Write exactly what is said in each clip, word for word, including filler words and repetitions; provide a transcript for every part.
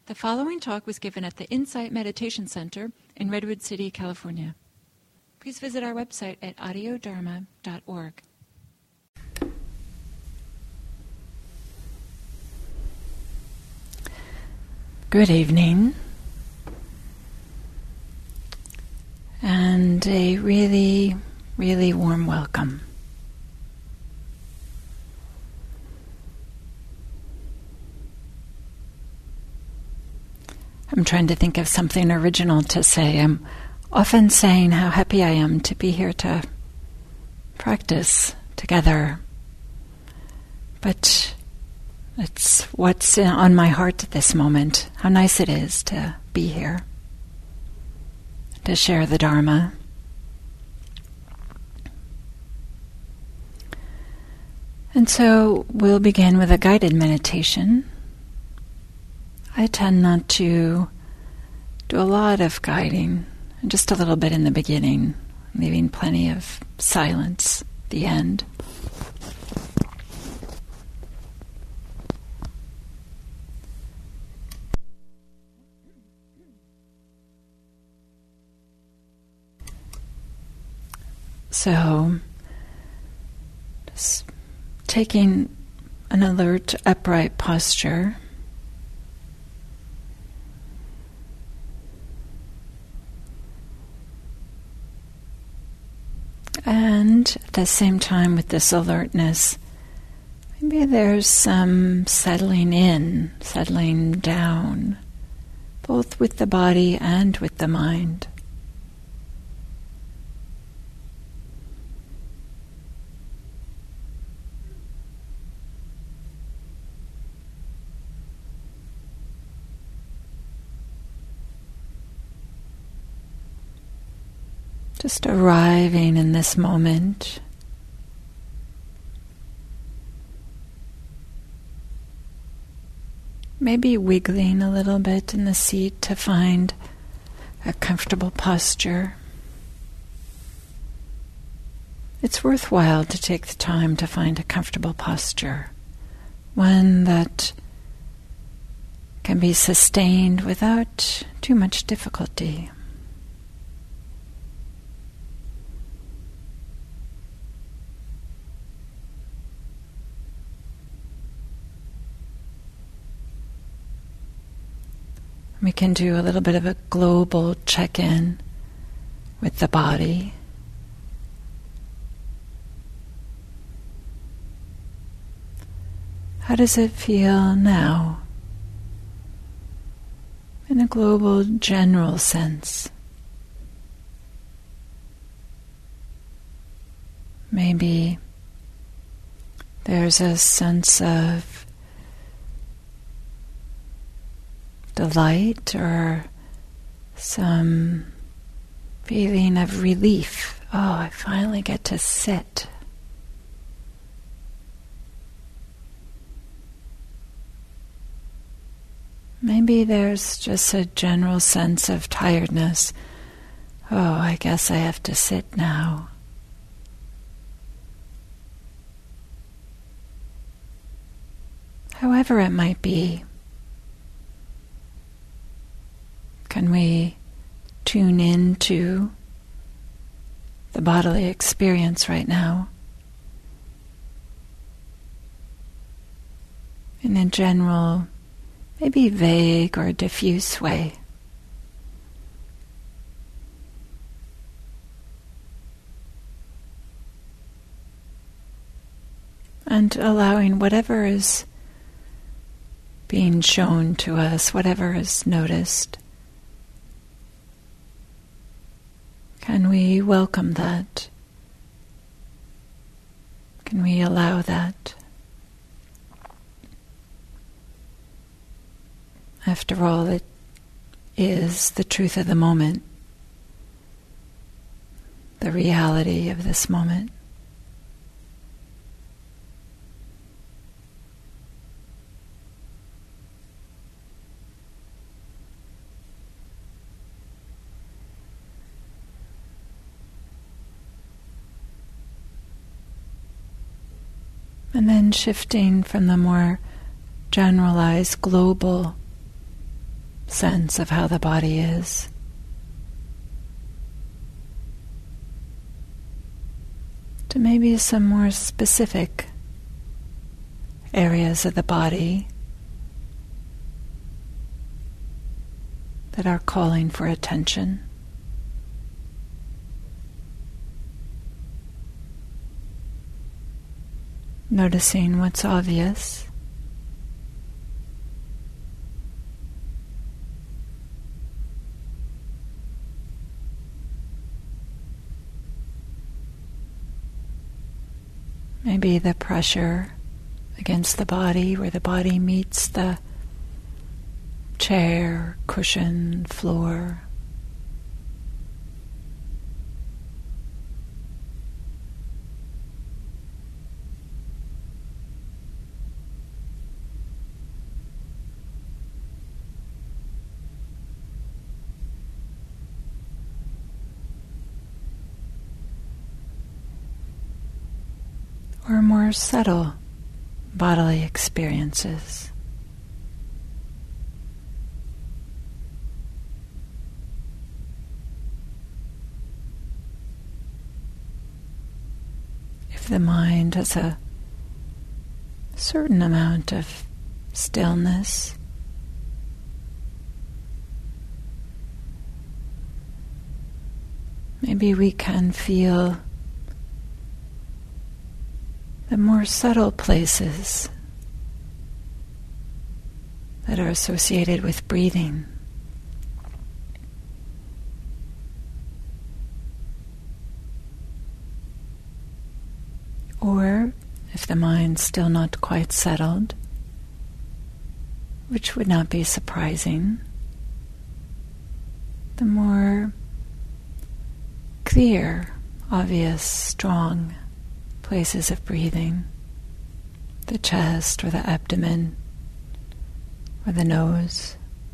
The following talk was given at the Insight Meditation Center in Redwood City, California. Please visit our website at audio dharma dot org. Good evening, and a really, really warm welcome. I'm trying to think of something original to say. I'm often saying how happy I am to be here to practice together. But it's what's on my heart at this moment. How nice it is to be here, to share the Dharma. And so we'll begin with a guided meditation. I tend not to do a lot of guiding, just a little bit in the beginning, leaving plenty of silence at the end. So, just taking an alert, upright posture. And at the same time with this alertness, maybe there's some settling in, settling down, both with the body and with the mind. Just arriving in this moment. Maybe wiggling a little bit in the seat to find a comfortable posture. It's worthwhile to take the time to find a comfortable posture, one that can be sustained without too much difficulty. We can do a little bit of a global check-in with the body. How does it feel now? In a global, general sense. Maybe there's a sense of delight or some feeling of relief. Oh, I finally get to sit. Maybe there's just a general sense of tiredness. Oh, I guess I have to sit now. However it might be, can we tune into the bodily experience right now in a general, maybe vague or diffuse way? And allowing whatever is being shown to us, whatever is noticed, can we welcome that? Can we allow that? After all, it is the truth of the moment, the reality of this moment. And then shifting from the more generalized global sense of how the body is. To maybe some more specific areas of the body that are calling for attention. Noticing what's obvious. Maybe the pressure against the body, where the body meets the chair, cushion, floor. Or more subtle bodily experiences. If the mind has a certain amount of stillness, maybe we can feel the more subtle places that are associated with breathing. Or, if the mind's still not quite settled, which would not be surprising, the more clear, obvious, strong places of breathing, the chest or the abdomen or the nose.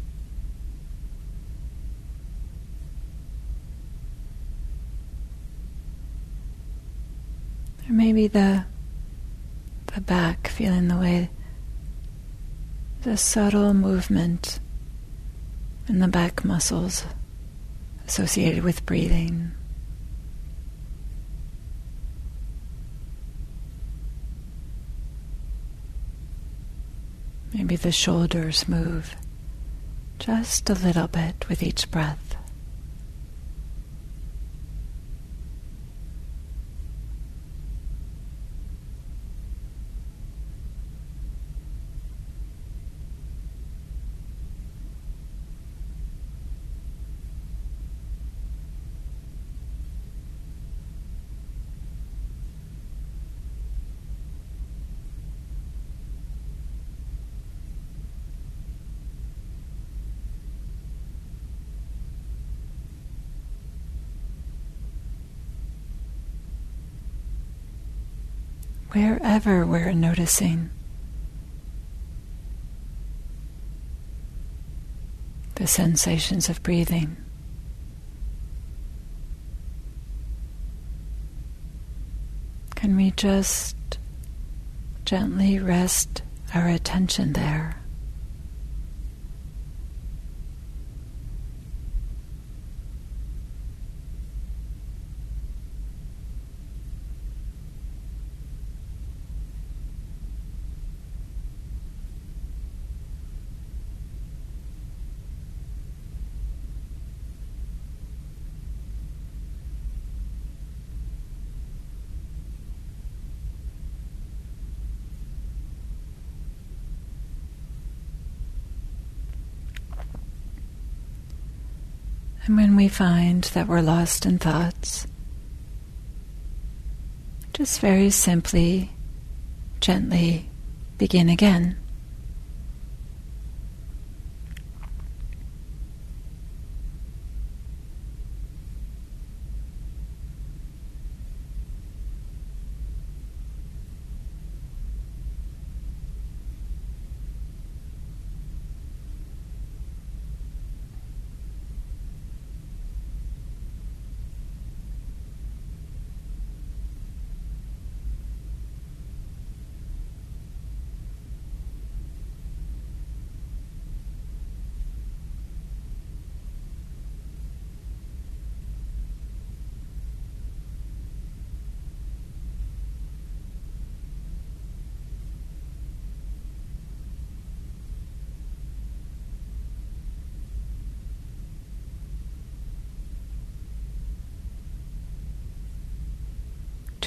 Or maybe the the back, feeling the way, the subtle movement in the back muscles associated with breathing. Maybe the shoulders move just a little bit with each breath. Wherever we're noticing the sensations of breathing, can we just gently rest our attention there? And when we find that we're lost in thoughts, just very simply, gently begin again.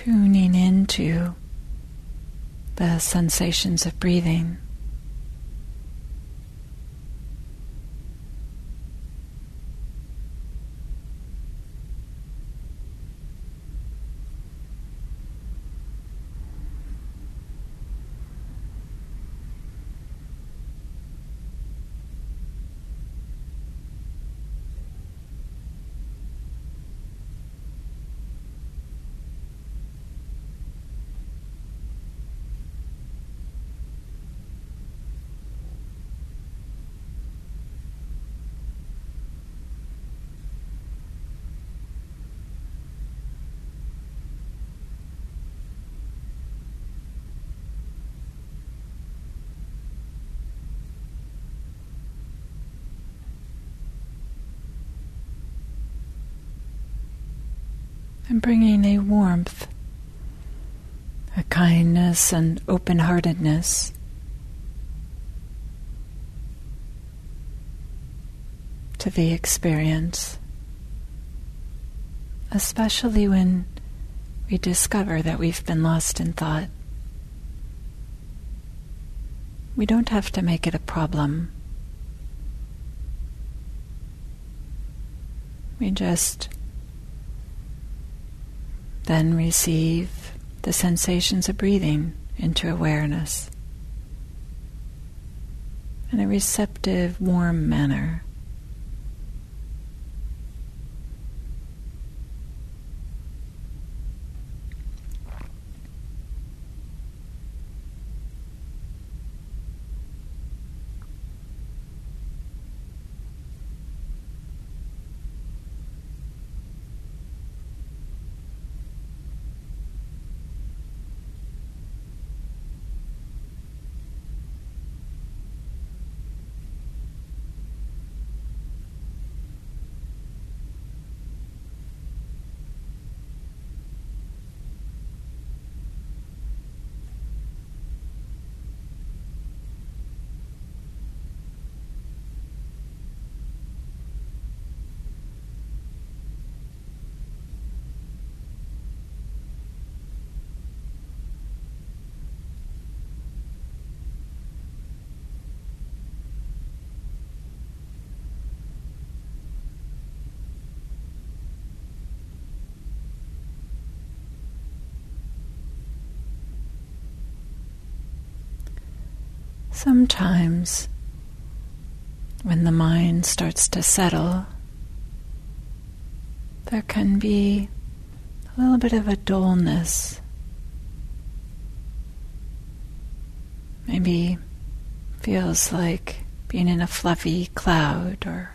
tuning into the sensations of breathing. And bringing a warmth, a kindness and open-heartedness to the experience, especially when we discover that we've been lost in thought. We don't have to make it a problem. We just then receive the sensations of breathing into awareness in a receptive, warm manner. Sometimes, when the mind starts to settle, there can be a little bit of a dullness. Maybe feels like being in a fluffy cloud or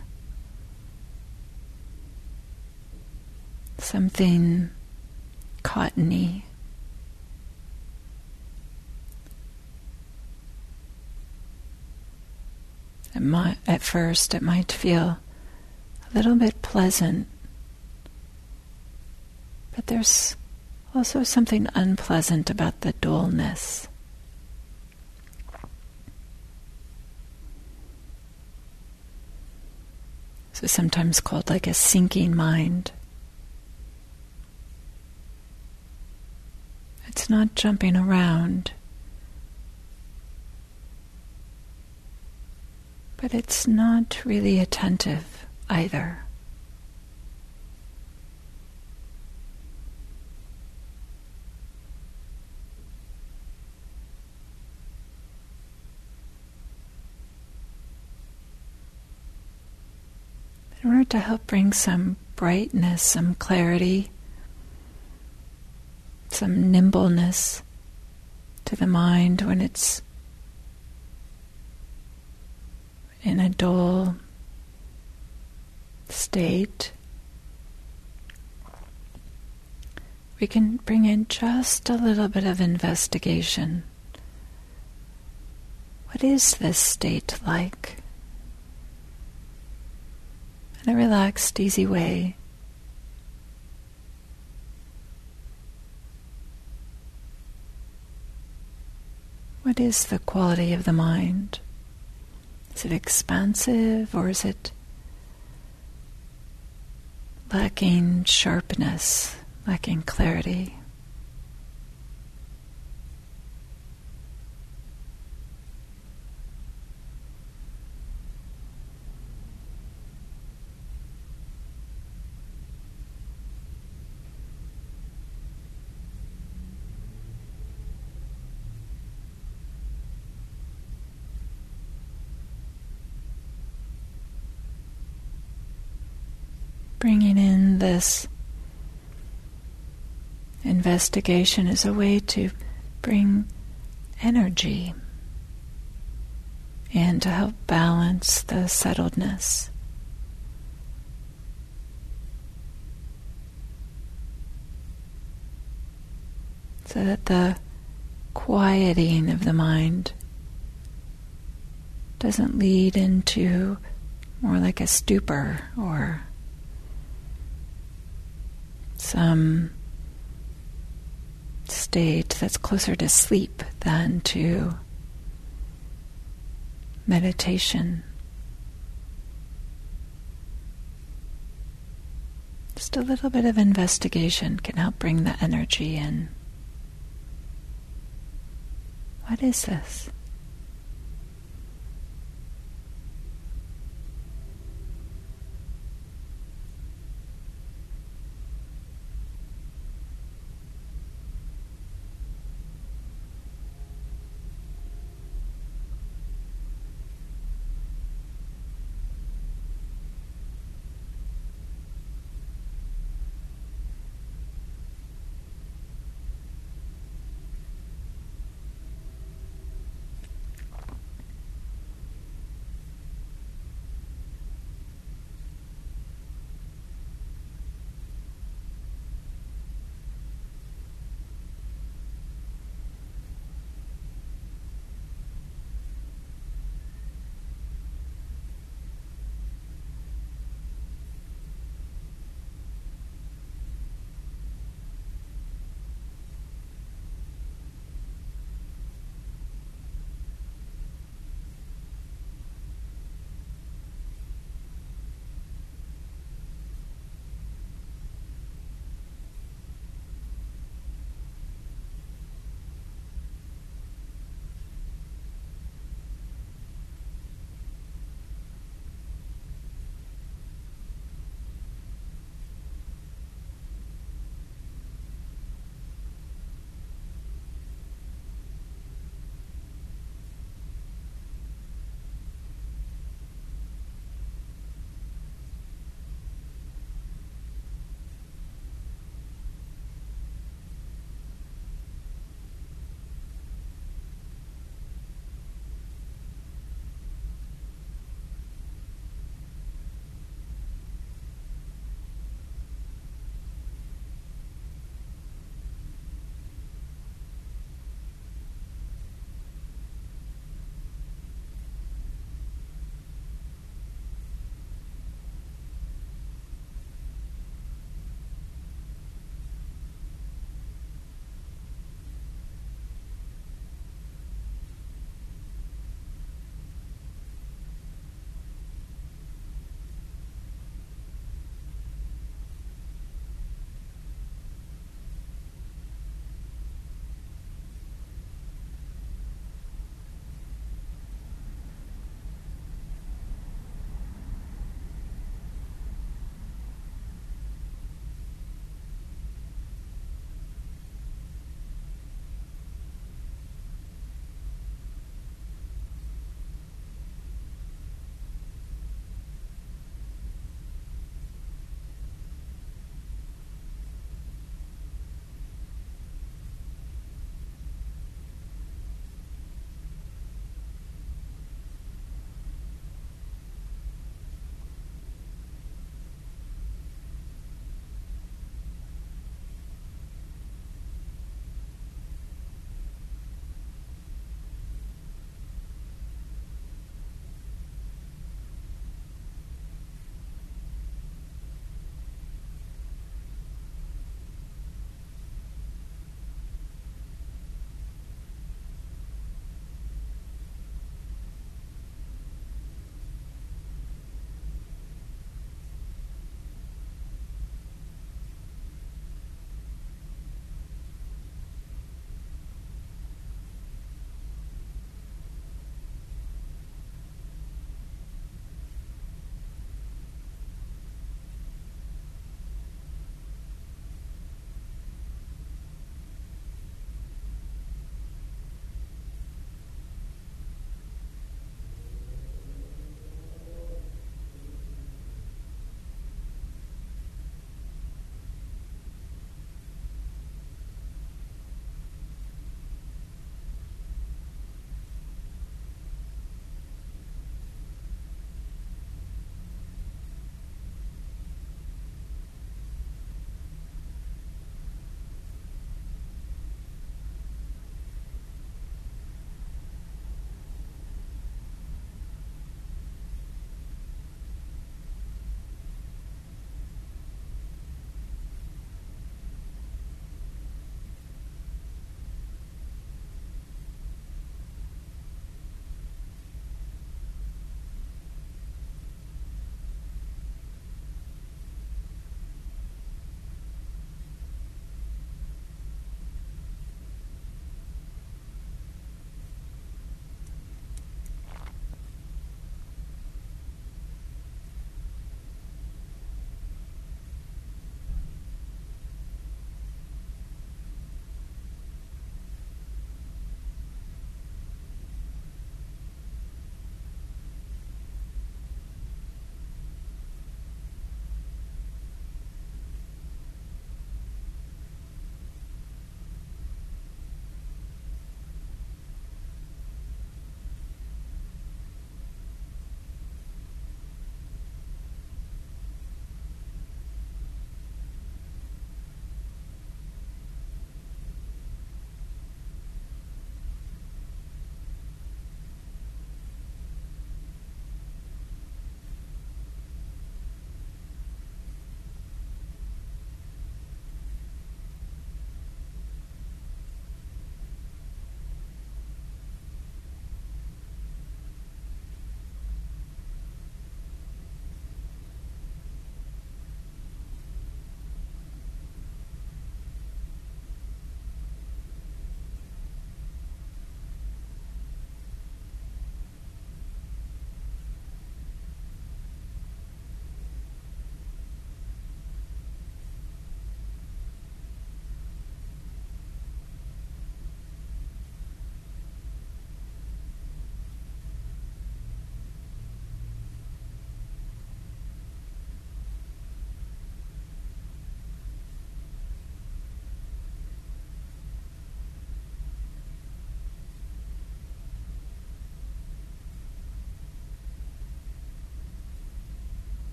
something cottony. It might, at first it might feel a little bit pleasant, but there's also something unpleasant about the dullness. So sometimes called like a sinking mind. It's not jumping around, but it's not really attentive either. In order to help bring some brightness, some clarity, some nimbleness to the mind when it's in a dull state, we can bring in just a little bit of investigation. What is this state like? In a relaxed, easy way. What is the quality of the mind? Is it expansive or is it lacking sharpness, lacking clarity? bringing in this investigation as a way to bring energy and to help balance the settledness. So that the quieting of the mind doesn't lead into more like a stupor or some state that's closer to sleep than to meditation. Just a little bit of investigation can help bring the energy in. What is this?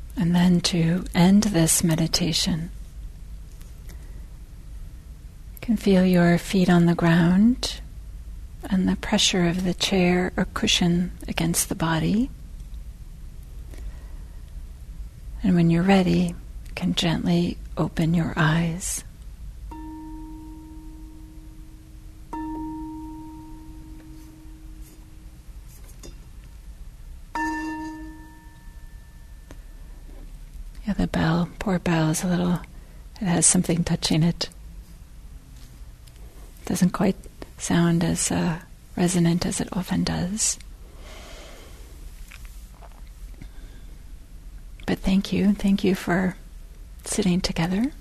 And then to end this meditation, you can feel your feet on the ground and the pressure of the chair or cushion against the body. And when you're ready, you can gently open your eyes. Yeah, the bell, poor bell, is a little, it has something touching it. Doesn't quite sound as uh, resonant as it often does. But thank you, thank you for sitting together.